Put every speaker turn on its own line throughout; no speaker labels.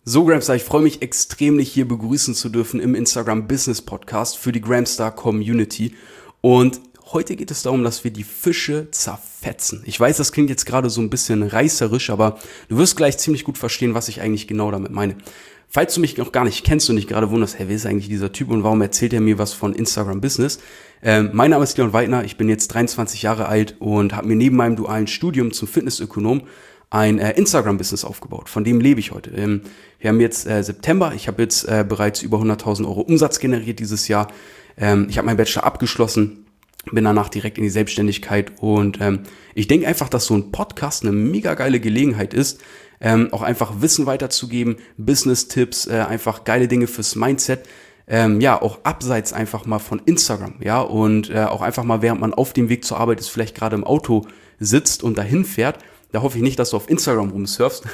So, Gramstar, ich freue mich extrem, dich hier begrüßen zu dürfen im Instagram Business Podcast für die Gramstar Community. Und heute geht es darum, dass wir die Fische zerfetzen. Ich weiß, das klingt jetzt gerade so ein bisschen reißerisch, aber du wirst gleich ziemlich gut verstehen, was ich eigentlich genau damit meine. Falls du mich noch gar nicht kennst und dich gerade wunderst, hey, wer ist eigentlich dieser Typ und warum erzählt er mir was von Instagram Business? Mein Name ist Leon Weidner, ich bin jetzt 23 Jahre alt und habe mir neben meinem dualen Studium zum Fitnessökonom ein Instagram-Business aufgebaut. Von dem lebe ich heute. Wir haben jetzt September. Ich habe jetzt bereits über 100.000 Euro Umsatz generiert dieses Jahr. Ich habe meinen Bachelor abgeschlossen, bin danach direkt in die Selbstständigkeit. Und ich denke einfach, dass so ein Podcast eine mega geile Gelegenheit ist, auch einfach Wissen weiterzugeben, Business-Tipps, einfach geile Dinge fürs Mindset. Auch abseits einfach mal von Instagram. Ja, und auch einfach mal, während man auf dem Weg zur Arbeit ist, vielleicht gerade im Auto sitzt und dahin fährt. Da hoffe ich nicht, dass du auf Instagram rumsurfst,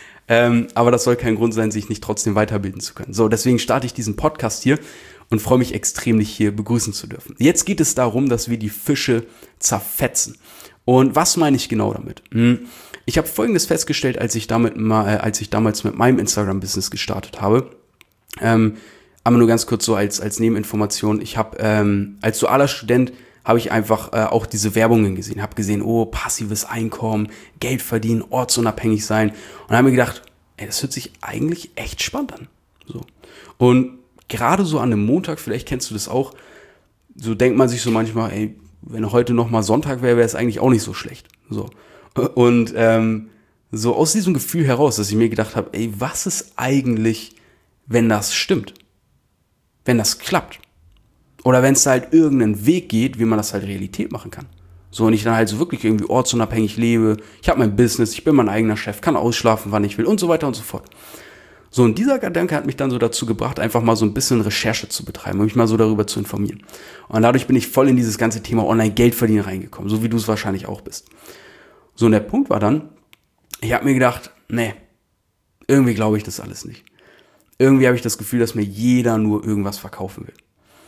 aber das soll kein Grund sein, sich nicht trotzdem weiterbilden zu können. So, deswegen starte ich diesen Podcast hier und freue mich extrem, dich hier begrüßen zu dürfen. Jetzt geht es darum, dass wir die Fische zerfetzen. Und was meine ich genau damit? Ich habe Folgendes festgestellt, als ich damals mit meinem Instagram-Business gestartet habe. Aber nur ganz kurz so als Nebeninformation. Ich habe als dualer Student habe ich einfach auch diese Werbungen gesehen. Habe gesehen, passives Einkommen, Geld verdienen, ortsunabhängig sein. Und habe mir gedacht, das hört sich eigentlich echt spannend an. So. Und gerade so an einem Montag, vielleicht kennst du das auch, so denkt man sich so manchmal, wenn heute nochmal Sonntag wäre, wäre es eigentlich auch nicht so schlecht. So. Und so aus diesem Gefühl heraus, dass ich mir gedacht habe, was ist eigentlich, wenn das stimmt? Wenn das klappt? Oder wenn es da halt irgendeinen Weg geht, wie man das halt Realität machen kann. So, und ich dann halt so wirklich irgendwie ortsunabhängig lebe. Ich habe mein Business, ich bin mein eigener Chef, kann ausschlafen, wann ich will und so weiter und so fort. So, und dieser Gedanke hat mich dann so dazu gebracht, einfach mal so ein bisschen Recherche zu betreiben und mich mal so darüber zu informieren. Und dadurch bin ich voll in dieses ganze Thema Online-Geldverdienen reingekommen, so wie du es wahrscheinlich auch bist. So, und der Punkt war dann, ich habe mir gedacht, irgendwie glaube ich das alles nicht. Irgendwie habe ich das Gefühl, dass mir jeder nur irgendwas verkaufen will.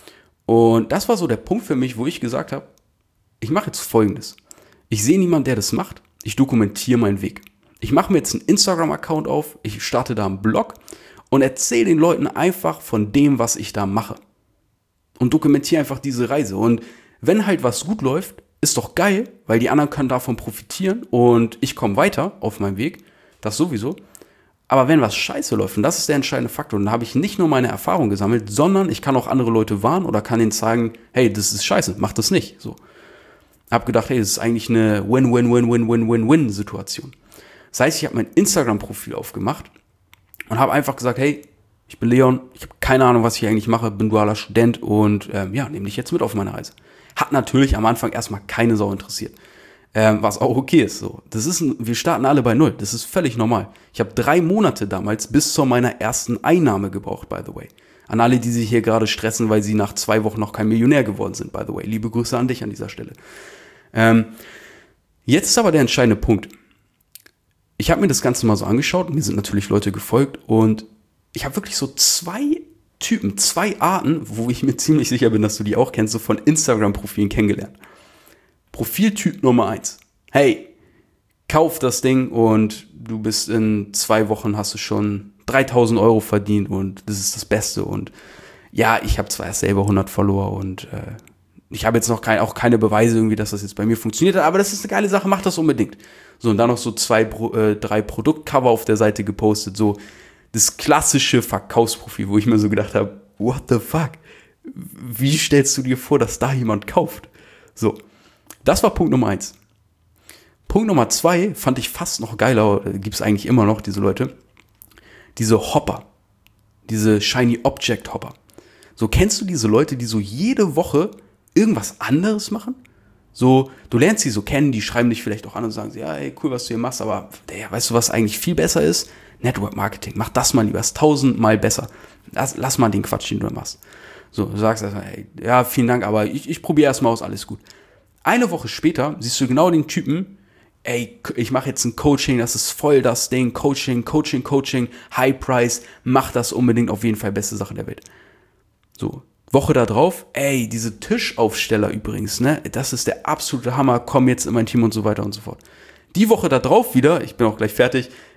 Und das war so der Punkt für mich, wo ich gesagt habe, ich mache jetzt Folgendes. Ich sehe niemanden, der das macht. Ich dokumentiere meinen Weg. Ich mache mir jetzt einen Instagram-Account auf, ich starte da einen Blog und erzähle den Leuten einfach von dem, was ich da mache. Und dokumentiere einfach diese Reise. Und wenn halt was gut läuft, ist doch geil, weil die anderen können davon profitieren und ich komme weiter auf meinem Weg. Das sowieso. Aber wenn was scheiße läuft, und das ist der entscheidende Faktor, dann habe ich nicht nur meine Erfahrung gesammelt, sondern ich kann auch andere Leute warnen oder kann ihnen sagen, hey, das ist scheiße, mach das nicht. So. Habe gedacht, das ist eigentlich eine Win-Win-Win-Win-Win-Win-Situation. Das heißt, ich habe mein Instagram-Profil aufgemacht und habe einfach gesagt, hey, ich bin Leon, ich habe keine Ahnung, was ich eigentlich mache, bin dualer Student und nehme dich jetzt mit auf meine Reise. Hat natürlich am Anfang erstmal keine Sau interessiert. Was auch okay ist. So. Wir starten alle bei Null. Das ist völlig normal. Ich habe 3 Monate damals bis zu meiner ersten Einnahme gebraucht, by the way. An alle, die sich hier gerade stressen, weil sie nach 2 Wochen noch kein Millionär geworden sind, by the way. Liebe Grüße an dich an dieser Stelle. Jetzt ist aber der entscheidende Punkt. Ich habe mir das Ganze mal so angeschaut. Mir sind natürlich Leute gefolgt. Und ich habe wirklich so 2 Typen, 2 Arten, wo ich mir ziemlich sicher bin, dass du die auch kennst, so von Instagram-Profilen kennengelernt. Profiltyp Nummer 1. Hey, kauf das Ding und du bist in 2 Wochen, hast du schon 3.000 Euro verdient und das ist das Beste. Und ja, ich habe zwar erst selber 100 Follower und ich habe jetzt noch auch keine Beweise irgendwie, dass das jetzt bei mir funktioniert hat, aber das ist eine geile Sache, mach das unbedingt. So, und dann noch so 3 Produktcover auf der Seite gepostet, so das klassische Verkaufsprofil, wo ich mir so gedacht habe, what the fuck? Wie stellst du dir vor, dass da jemand kauft? So. Das war Punkt Nummer 1. Punkt Nummer 2 fand ich fast noch geiler, gibt es eigentlich immer noch, diese Leute. Diese Hopper, diese Shiny Object Hopper. So, kennst du diese Leute, die so jede Woche irgendwas anderes machen? So, du lernst sie so kennen, die schreiben dich vielleicht auch an und sagen, ja, ey, cool, was du hier machst, aber weißt du, was eigentlich viel besser ist? Network Marketing, mach das mal lieber, ist 1000-mal besser. Lass mal den Quatsch, den du machst. So, du sagst erstmal, hey, ja, vielen Dank, aber ich probiere erstmal aus, alles gut. Eine Woche später siehst du genau den Typen, ich mache jetzt ein Coaching, das ist voll das Ding, Coaching, High Price, mach das unbedingt, auf jeden Fall beste Sache der Welt. So, Woche da drauf, diese Tischaufsteller übrigens, ne, das ist der absolute Hammer, komm jetzt in mein Team und so weiter und so fort. Die Woche da drauf wieder, ich bin auch gleich fertig,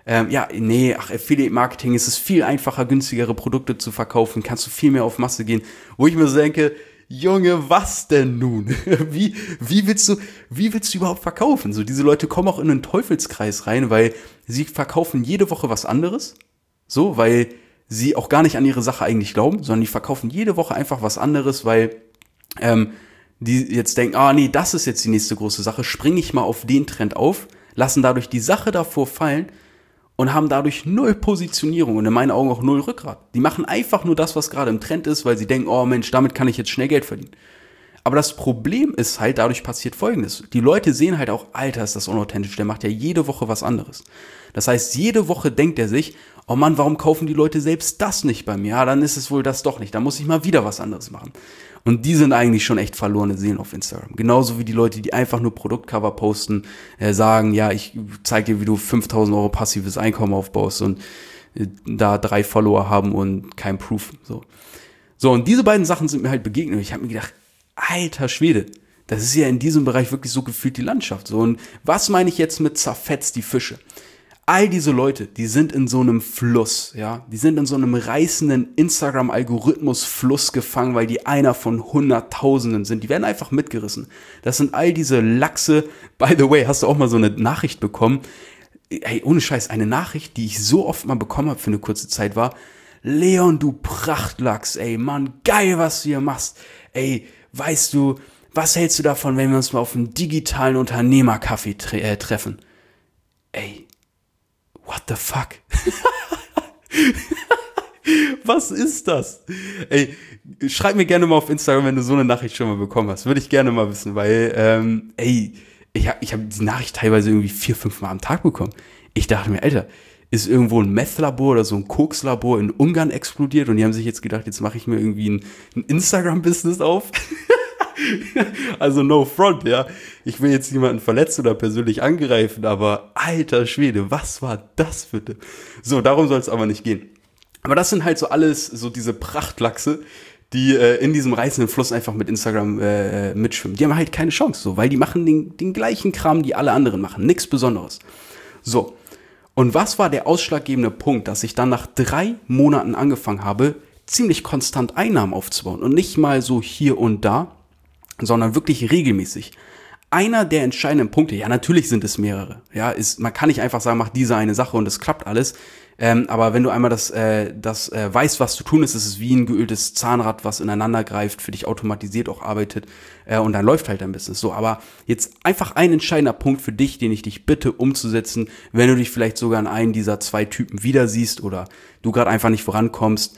Affiliate-Marketing, es ist viel einfacher, günstigere Produkte zu verkaufen, kannst du viel mehr auf Masse gehen, wo ich mir so denke, Junge, was denn nun? Wie willst du überhaupt verkaufen? So, diese Leute kommen auch in einen Teufelskreis rein, weil sie verkaufen jede Woche was anderes, so, weil sie auch gar nicht an ihre Sache eigentlich glauben, sondern die verkaufen jede Woche einfach was anderes, weil die jetzt denken, das ist jetzt die nächste große Sache, springe ich mal auf den Trend auf, lassen dadurch die Sache davor fallen und haben dadurch null Positionierung und in meinen Augen auch null Rückgrat. Die machen einfach nur das, was gerade im Trend ist, weil sie denken, oh Mensch, damit kann ich jetzt schnell Geld verdienen. Aber das Problem ist halt, dadurch passiert Folgendes. Die Leute sehen halt auch, Alter, ist das unauthentisch, der macht ja jede Woche was anderes. Das heißt, jede Woche denkt er sich, oh Mann, warum kaufen die Leute selbst das nicht bei mir? Ja, dann ist es wohl das doch nicht, dann muss ich mal wieder was anderes machen. Und die sind eigentlich schon echt verlorene Seelen auf Instagram. Genauso wie die Leute, die einfach nur Produktcover posten, sagen, ja, ich zeig dir, wie du 5.000 Euro passives Einkommen aufbaust und da 3 Follower haben und kein Proof. So, und diese beiden Sachen sind mir halt begegnet. Ich habe mir gedacht, alter Schwede, das ist ja in diesem Bereich wirklich so gefühlt die Landschaft. So, und was meine ich jetzt mit zerfetzt die Fische? All diese Leute, die sind in so einem Fluss, ja, die sind in so einem reißenden Instagram-Algorithmus-Fluss gefangen, weil die einer von Hunderttausenden sind. Die werden einfach mitgerissen. Das sind all diese Lachse. By the way, hast du auch mal so eine Nachricht bekommen? Ey, ohne Scheiß, eine Nachricht, die ich so oft mal bekommen habe für eine kurze Zeit war: Leon, du Prachtlachs, ey, Mann, geil, was du hier machst. Ey, weißt du, was hältst du davon, wenn wir uns mal auf einem digitalen Unternehmerkaffee treffen? Ey, what the fuck? Was ist das? Ey, schreib mir gerne mal auf Instagram, wenn du so eine Nachricht schon mal bekommen hast. Würde ich gerne mal wissen, weil, ich hab die Nachricht teilweise irgendwie 4-5 Mal am Tag bekommen. Ich dachte mir, Alter, ist irgendwo ein Meth-Labor oder so ein Koks-Labor in Ungarn explodiert und die haben sich jetzt gedacht, jetzt mache ich mir irgendwie ein Instagram-Business auf. Also no front, ja. Ich will jetzt niemanden verletzen oder persönlich angreifen, aber alter Schwede, was war das bitte? So, darum soll es aber nicht gehen. Aber das sind halt so alles, so diese Prachtlachse, die in diesem reißenden Fluss einfach mit Instagram mitschwimmen. Die haben halt keine Chance, so, weil die machen den gleichen Kram, die alle anderen machen. Nichts Besonderes. So, und was war der ausschlaggebende Punkt, dass ich dann nach 3 Monaten angefangen habe, ziemlich konstant Einnahmen aufzubauen und nicht mal so hier und da, sondern wirklich regelmäßig. Einer der entscheidenden Punkte, ja, natürlich sind es mehrere, ja, man kann nicht einfach sagen, mach diese eine Sache und es klappt alles, aber wenn du einmal das weißt, was zu tun ist, ist es wie ein geöltes Zahnrad, was ineinander greift, für dich automatisiert auch arbeitet, und dann läuft halt dein Business so. Aber jetzt einfach ein entscheidender Punkt für dich, den ich dich bitte umzusetzen, wenn du dich vielleicht sogar in einen dieser 2 Typen wieder siehst oder du gerade einfach nicht vorankommst,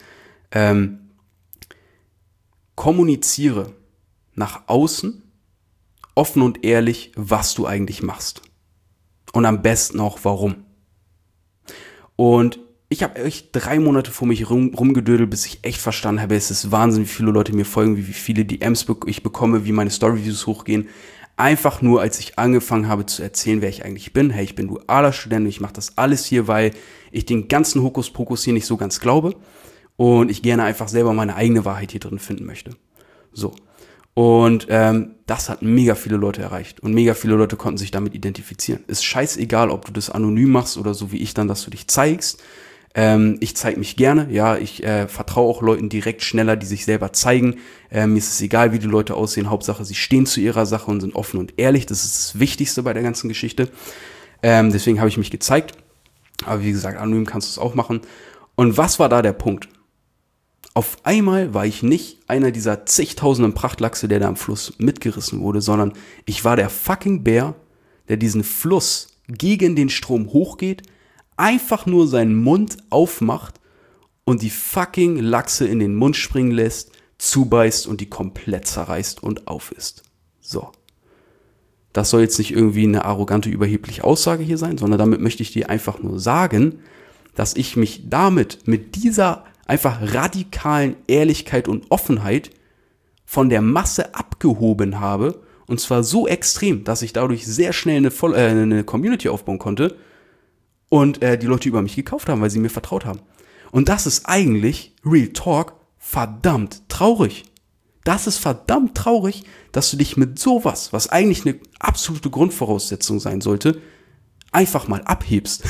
kommuniziere nach außen offen und ehrlich, was du eigentlich machst. Und am besten auch warum. Und ich habe echt 3 Monate vor mich rumgedödelt, bis ich echt verstanden habe, es ist Wahnsinn, wie viele Leute mir folgen, wie viele DMs ich bekomme, wie meine Storyviews hochgehen. Einfach nur, als ich angefangen habe zu erzählen, wer ich eigentlich bin. Hey, ich bin dualer Student und ich mache das alles hier, weil ich den ganzen Hokuspokus hier nicht so ganz glaube. Und ich gerne einfach selber meine eigene Wahrheit hier drin finden möchte. So. Und das hat mega viele Leute erreicht. Und mega viele Leute konnten sich damit identifizieren. Ist scheißegal, ob du das anonym machst oder so wie ich dann, dass du dich zeigst. Ich zeige mich gerne. Ja, ich vertraue auch Leuten direkt schneller, die sich selber zeigen. Mir ist es egal, wie die Leute aussehen. Hauptsache, sie stehen zu ihrer Sache und sind offen und ehrlich. Das ist das Wichtigste bei der ganzen Geschichte. Deswegen habe ich mich gezeigt. Aber wie gesagt, anonym kannst du es auch machen. Und was war da der Punkt? Auf einmal war ich nicht einer dieser zigtausenden Prachtlachse, der da am Fluss mitgerissen wurde, sondern ich war der fucking Bär, der diesen Fluss gegen den Strom hochgeht, einfach nur seinen Mund aufmacht und die fucking Lachse in den Mund springen lässt, zubeißt und die komplett zerreißt und aufisst. So. Das soll jetzt nicht irgendwie eine arrogante, überhebliche Aussage hier sein, sondern damit möchte ich dir einfach nur sagen, dass ich mich damit, mit dieser einfach radikalen Ehrlichkeit und Offenheit von der Masse abgehoben habe, und zwar so extrem, dass ich dadurch sehr schnell eine Community aufbauen konnte und die Leute über mich gekauft haben, weil sie mir vertraut haben. Und das ist eigentlich, Real Talk, verdammt traurig. Das ist verdammt traurig, dass du dich mit sowas, was eigentlich eine absolute Grundvoraussetzung sein sollte, einfach mal abhebst.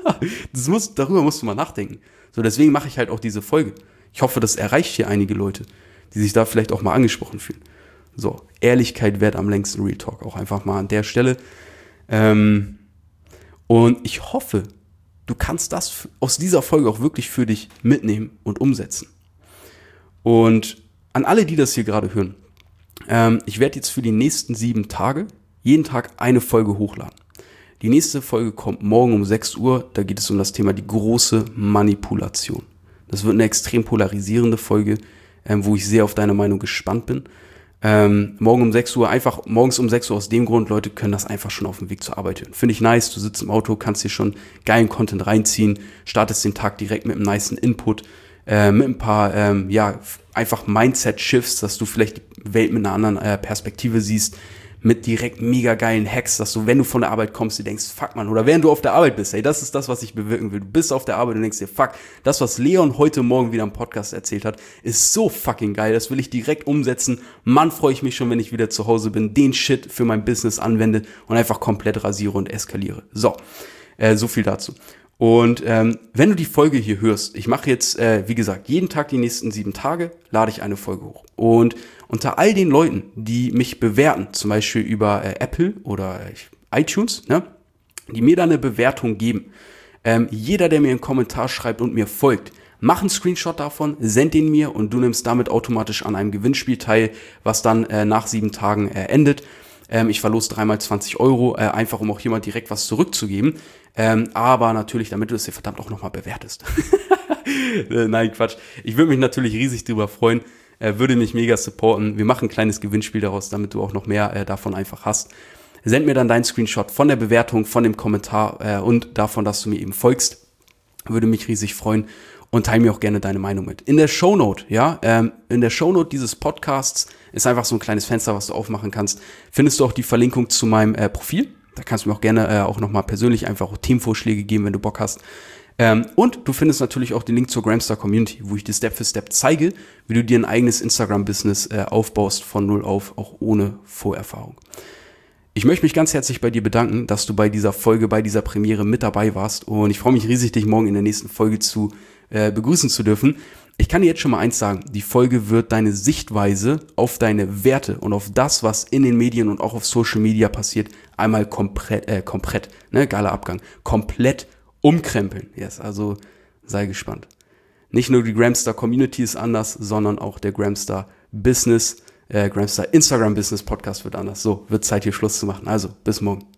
Darüber musst du mal nachdenken. So, deswegen mache ich halt auch diese Folge. Ich hoffe, das erreicht hier einige Leute, die sich da vielleicht auch mal angesprochen fühlen. So, Ehrlichkeit währt am längsten, Real Talk, auch einfach mal an der Stelle. Und ich hoffe, du kannst das aus dieser Folge auch wirklich für dich mitnehmen und umsetzen. Und an alle, die das hier gerade hören, ich werde jetzt für die nächsten 7 Tage jeden Tag eine Folge hochladen. Die nächste Folge kommt morgen um 6 Uhr. Da geht es um das Thema die große Manipulation. Das wird eine extrem polarisierende Folge, wo ich sehr auf deine Meinung gespannt bin. Morgen um 6 Uhr, einfach morgens um 6 Uhr aus dem Grund, Leute können das einfach schon auf dem Weg zur Arbeit hören. Finde ich nice, du sitzt im Auto, kannst dir schon geilen Content reinziehen, startest den Tag direkt mit einem nicen Input, mit ein paar, einfach Mindset-Shifts, dass du vielleicht die Welt mit einer anderen Perspektive siehst, mit direkt mega geilen Hacks, dass du, wenn du von der Arbeit kommst, dir denkst, fuck man, oder während du auf der Arbeit bist, ey, das ist das, was ich bewirken will. Du bist auf der Arbeit und denkst dir, fuck, das, was Leon heute Morgen wieder im Podcast erzählt hat, ist so fucking geil, das will ich direkt umsetzen. Mann, freue ich mich schon, wenn ich wieder zu Hause bin, den Shit für mein Business anwende und einfach komplett rasiere und eskaliere. So viel dazu. Und wenn du die Folge hier hörst, ich mache jetzt, wie gesagt, jeden Tag die nächsten 7 Tage, lade ich eine Folge hoch. Und unter all den Leuten, die mich bewerten, zum Beispiel über Apple oder iTunes, ne, die mir da eine Bewertung geben, jeder, der mir einen Kommentar schreibt und mir folgt, mach einen Screenshot davon, send den mir und du nimmst damit automatisch an einem Gewinnspiel teil, was dann nach 7 Tagen endet. Ich verlose 3x 20 Euro, einfach um auch hier mal direkt was zurückzugeben. Aber natürlich, damit du es hier verdammt auch nochmal bewertest. Nein, Quatsch. Ich würde mich natürlich riesig drüber freuen, würde mich mega supporten. Wir machen ein kleines Gewinnspiel daraus, damit du auch noch mehr davon einfach hast. Send mir dann deinen Screenshot von der Bewertung, von dem Kommentar und davon, dass du mir eben folgst. Würde mich riesig freuen. Und teile mir auch gerne deine Meinung mit. In der Shownote, in der Shownote dieses Podcasts ist einfach so ein kleines Fenster, was du aufmachen kannst. Findest du auch die Verlinkung zu meinem Profil. Da kannst du mir auch gerne auch nochmal persönlich einfach Themenvorschläge geben, wenn du Bock hast. Und du findest natürlich auch den Link zur Gramstar Community, wo ich dir Step für Step zeige, wie du dir ein eigenes Instagram-Business aufbaust von null auf, auch ohne Vorerfahrung. Ich möchte mich ganz herzlich bei dir bedanken, dass du bei dieser Folge, bei dieser Premiere mit dabei warst. Und ich freue mich riesig, dich morgen in der nächsten Folge zu begrüßen zu dürfen. Ich kann dir jetzt schon mal eins sagen, die Folge wird deine Sichtweise auf deine Werte und auf das, was in den Medien und auch auf Social Media passiert, einmal komplett, geiler Abgang, komplett umkrempeln. Yes, also sei gespannt. Nicht nur die Gramstar Community ist anders, sondern auch der Gramstar Business, Gramstar Instagram Business Podcast wird anders. So, wird Zeit hier Schluss zu machen. Also, bis morgen.